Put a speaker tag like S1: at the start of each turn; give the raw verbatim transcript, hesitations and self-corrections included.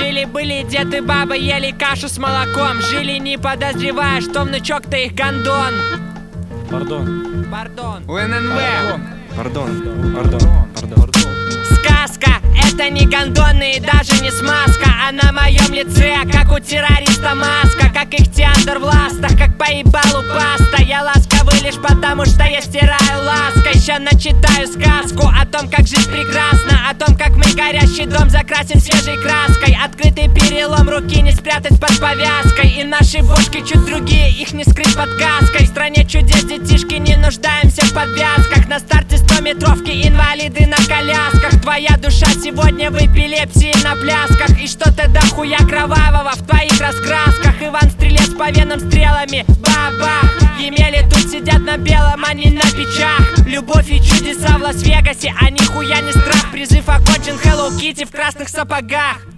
S1: Жили-были дед и баба, ели кашу с молоком. Жили, не подозревая, что внучок-то их гондон.
S2: Пардон.
S1: Пардон.
S3: УННВ.
S2: Пардон. Пардон. Пардон.
S1: Сказка, это не гондоны и даже не смазка, а на моем лице, как у террориста маска. Как их театр в ластах, как по ебалу паста. Я ласковый лишь потому, что я стираю лаской. Ща начитаю сказку о том, как жизнь прекрасна, о том, как мы горящий дом закрасим свежей краской. Открытый перелом, руки не спрятать под повязкой. И наши бошки чуть другие, их не скрыть под каской. В стране чудес, детишки, не нуждаемся в подвязках. На старте стометровки инвалиды на колясках. Твоя душа сегодня в эпилепсии на плясках. И что-то дохуя кровавого в твоих раскрасках. Иван Стрелец по венам стрелами, бабах. Емели тут сидят на белом, а не на печах. Любовь и чудеса в Лас-Вегасе, а нихуя не страх. Призыв окончен, Hello Kitty в красных сапогах.